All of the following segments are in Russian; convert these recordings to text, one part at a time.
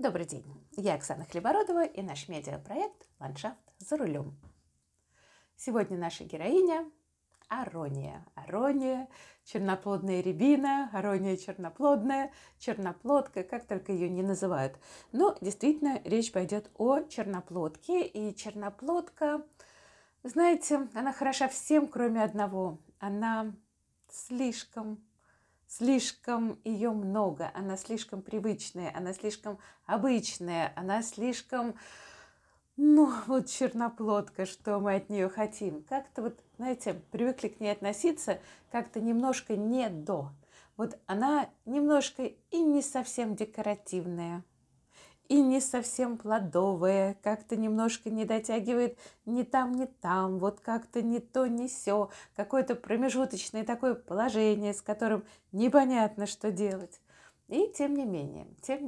Добрый день, я Оксана Хлебородова и наш медиапроект «Ландшафт за рулем». Сегодня наша героиня Арония. Арония, черноплодная рябина, Арония черноплодная, черноплодка, как только ее не называют. Но действительно речь пойдет о черноплодке. И черноплодка, знаете, она хороша всем, кроме одного. Она слишком ее много, она слишком привычная, она слишком обычная, она слишком, вот черноплодка, что мы от нее хотим. Как-то вот, знаете, привыкли к ней относиться как-то немножко не до. Вот она немножко и не совсем декоративная, и не совсем плодовая, как-то немножко не дотягивает ни там, вот как-то не то, не сё, какое-то промежуточное такое положение, с которым непонятно, что делать. И тем не менее.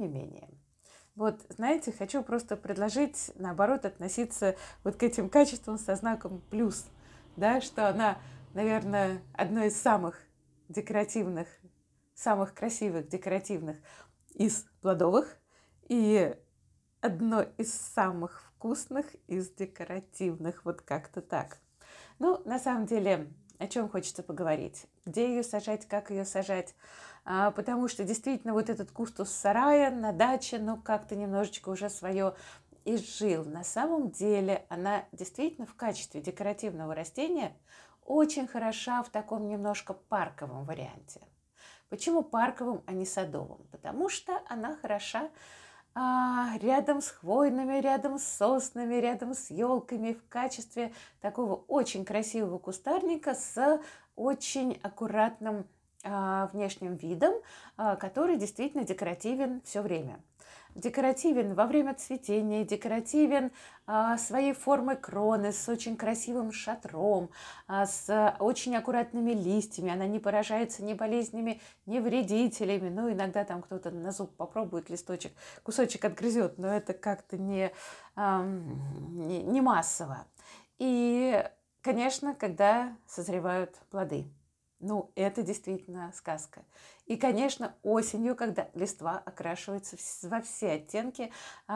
Вот, знаете, хочу просто предложить, наоборот, относиться вот к этим качествам со знаком плюс, да, что она, наверное, одно из самых декоративных, самых красивых декоративных из плодовых, и одно из самых вкусных из декоративных, вот как-то так. На самом деле, о чем хочется поговорить? Где ее сажать, как ее сажать? Потому что действительно вот этот кустус сарая на даче, как-то немножечко уже свое изжил. На самом деле она действительно в качестве декоративного растения очень хороша в таком немножко парковом варианте. Почему парковым, а не садовым? Потому что она хороша рядом с хвойными, рядом с соснами, рядом с елками в качестве такого очень красивого кустарника с очень аккуратным внешним видом, который действительно декоративен все время. Декоративен во время цветения, декоративен своей формы кроны, с очень красивым шатром, с очень аккуратными листьями. Она не поражается ни болезнями, ни вредителями. Иногда там кто-то на зуб попробует листочек, кусочек отгрызет, но это как-то не массово. И, конечно, когда созревают плоды. Это действительно сказка. И, конечно, осенью, когда листва окрашивается во все оттенки,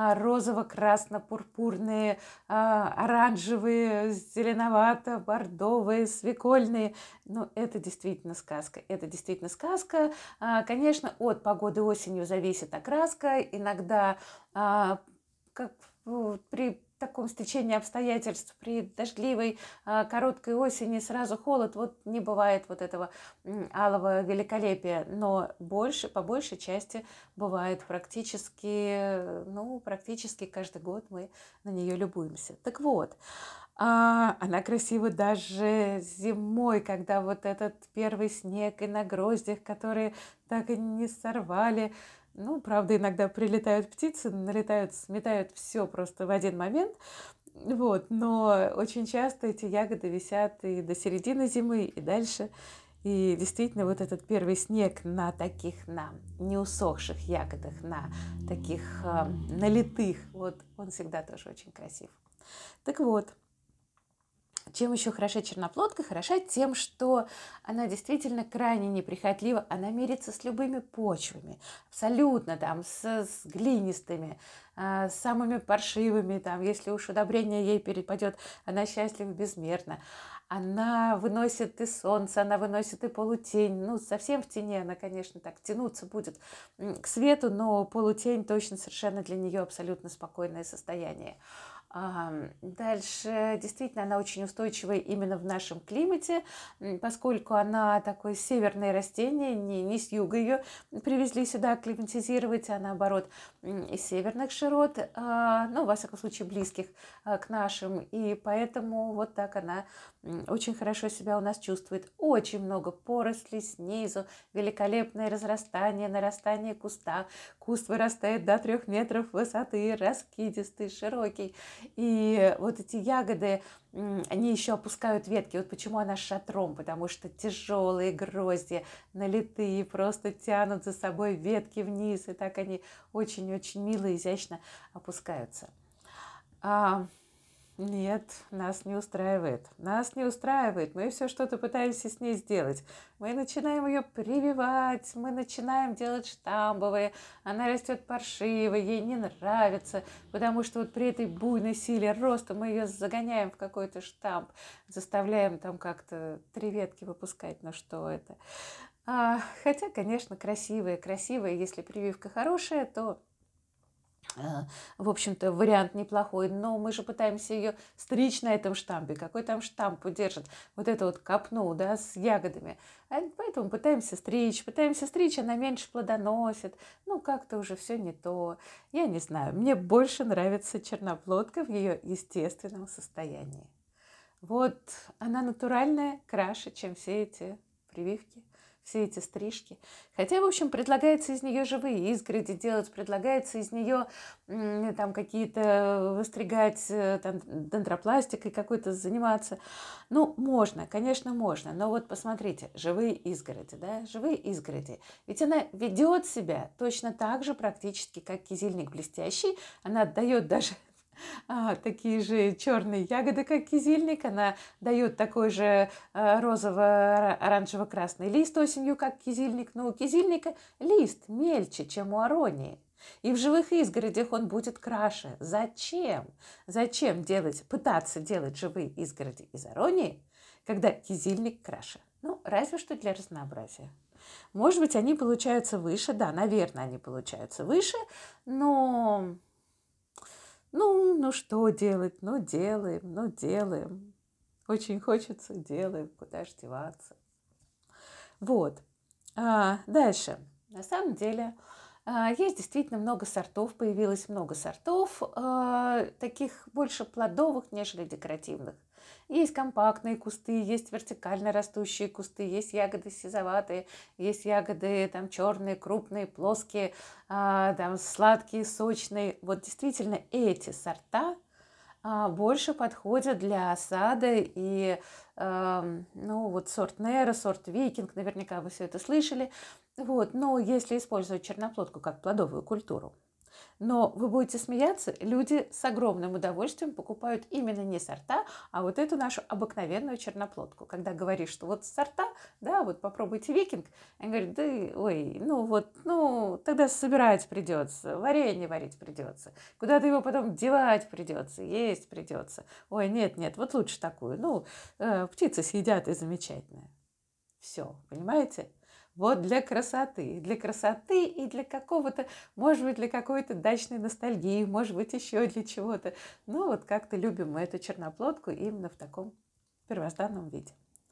розово-красно-пурпурные, оранжевые, зеленовато-бордовые, свекольные, это действительно сказка. Это действительно сказка. Конечно, от погоды осенью зависит окраска. Иногда, как при таком стечении обстоятельств, при дождливой короткой осени сразу холод, не бывает вот этого алого великолепия, но по большей части бывает практически каждый год мы на нее любуемся. Так вот, она красива даже зимой, когда вот этот первый снег и на гроздях, которые так и не сорвали. Правда, иногда прилетают птицы, налетают, сметают все просто в один момент. Но очень часто эти ягоды висят и до середины зимы, и дальше. И действительно, вот этот первый снег на не усохших ягодах, на таких налитых, он всегда тоже очень красив. Так вот, чем еще хороша черноплодка? Хороша тем, что она действительно крайне неприхотлива, она мирится с любыми почвами, абсолютно с глинистыми, с самыми паршивыми, если уж удобрение ей перепадет, она счастлива безмерно. Она выносит и солнце, она выносит и полутень. Совсем в тени она, конечно, так тянуться будет к свету, но полутень точно совершенно для нее абсолютно спокойное состояние. Дальше, действительно, она очень устойчивая именно в нашем климате, поскольку она такое северное растение, не с юга ее привезли сюда акклиматизировать, а наоборот из северных широт, во всяком случае, близких к нашим, и поэтому вот так она очень хорошо себя у нас чувствует. Очень много порослей снизу, великолепное разрастание, нарастание куста. Куст вырастает до 3 метров высоты, раскидистый, широкий. И вот эти ягоды, они еще опускают ветки. Вот почему она с шатром, потому что тяжелые грозди, налитые, просто тянут за собой ветки вниз, и так они очень-очень мило и изящно опускаются. Нет, нас не устраивает. Нас не устраивает. Мы все что-то пытаемся с ней сделать. Мы начинаем ее прививать, мы начинаем делать штамбовые. Она растет паршиво, ей не нравится, потому что вот при этой буйной силе роста мы ее загоняем в какой-то штамп, заставляем там как-то 3 ветки выпускать. Ну что это? Хотя, конечно, красивые. Если прививка хорошая, то в общем-то, вариант неплохой, но мы же пытаемся ее стричь на этом штампе. Какой там штамп удержит вот эту вот копну, да, с ягодами. Поэтому пытаемся стричь, она меньше плодоносит. Ну, как-то уже все не то. Я не знаю, мне больше нравится черноплодка в ее естественном состоянии. Вот она натуральная, краше, чем все эти прививки, все эти стрижки. Хотя, в общем, предлагается из нее живые изгороди делать, предлагается из нее там какие-то выстригать, там, дендропластикой какой-то заниматься. Ну, можно, конечно, можно. Но вот посмотрите, живые изгороди, да, живые изгороди. Ведь она ведет себя точно так же практически, как кизильник блестящий. Она отдает даже такие же черные ягоды, как кизильник. Она дает такой же розово-оранжево-красный лист осенью, как кизильник. Но у кизильника лист мельче, чем у аронии. И в живых изгородях он будет краше. Зачем? Зачем пытаться делать живые изгороди из аронии, когда кизильник краше? Ну, разве что для разнообразия. Может быть, они получаются выше. Да, наверное, они получаются выше, но... Ну, что делать? Ну, делаем. Очень хочется, делаем, куда ж деваться. Вот. Дальше. На самом деле, есть действительно много сортов, появилось много сортов, таких больше плодовых, нежели декоративных. Есть компактные кусты, есть вертикально растущие кусты, есть ягоды сизоватые, есть ягоды там черные, крупные, плоские, там сладкие, сочные. Вот действительно эти сорта больше подходят для осады. И ну вот сорт Нера, сорт Викинг, наверняка вы все это слышали. Вот, но если использовать черноплодку как плодовую культуру. Но вы будете смеяться, люди с огромным удовольствием покупают именно не сорта, а вот эту нашу обыкновенную черноплодку. Когда говоришь, что вот сорта, да, вот попробуйте Викинг, они говорят, да, ой, тогда собирать придется, варенье варить придется, куда-то его потом девать придется, есть придется. Ой, нет, вот лучше такую, птицы съедят и замечательно. Все, понимаете? Вот для красоты и для какого-то, может быть, для какой-то дачной ностальгии, может быть, еще для чего-то. Ну, вот как-то любим мы эту черноплодку именно в таком первозданном виде.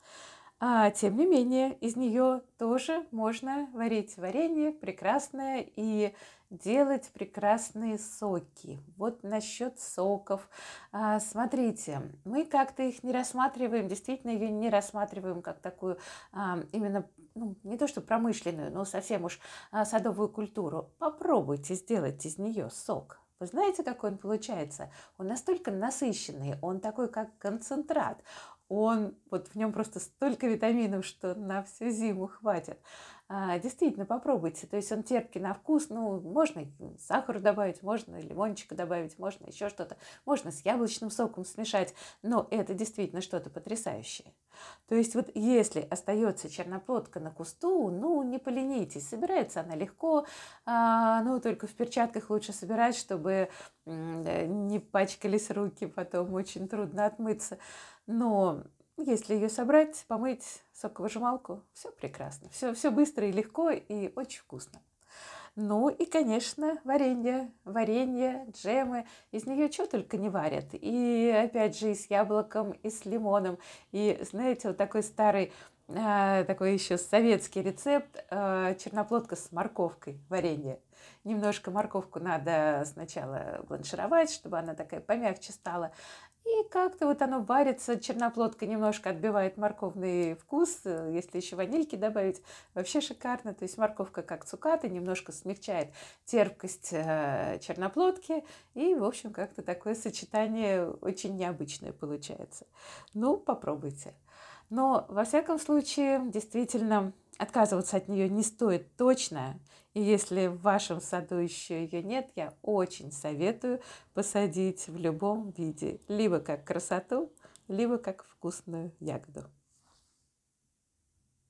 Тем не менее, из нее тоже можно варить варенье прекрасное и делать прекрасные соки. Вот насчет соков. Смотрите, мы как-то их не рассматриваем, действительно ее не рассматриваем как такую именно, не то что промышленную, но совсем уж садовую культуру. Попробуйте сделать из нее сок. Вы знаете, какой он получается? Он настолько насыщенный, он такой, как концентрат. Вот в нем просто столько витаминов, что на всю зиму хватит. Действительно, попробуйте. То есть он терпкий на вкус. Можно сахар добавить, можно лимончика добавить, можно еще что-то. Можно с яблочным соком смешать. Но это действительно что-то потрясающее. То есть вот если остается черноплодка на кусту, не поленитесь. Собирается она легко, только в перчатках лучше собирать, чтобы не пачкались руки, потом очень трудно отмыться. Но если ее собрать, помыть, соковыжималку, все прекрасно. Все быстро и легко, и очень вкусно. Ну и, конечно, варенье, джемы. Из нее что только не варят. И опять же и с яблоком, и с лимоном. И, знаете, вот такой старый, такой еще советский рецепт, черноплодка с морковкой варенье. Немножко морковку надо сначала бланшировать, чтобы она такая помягче стала. И как-то вот оно варится, черноплодка немножко отбивает морковный вкус, если еще ванильки добавить, вообще шикарно. То есть морковка как цукаты, немножко смягчает терпкость черноплодки. И, в общем, как-то такое сочетание очень необычное получается. Попробуйте. Но, во всяком случае, действительно, Отказываться от нее не стоит точно. И если в вашем саду еще ее нет, я очень советую посадить в любом виде. Либо как красоту, либо как вкусную ягоду.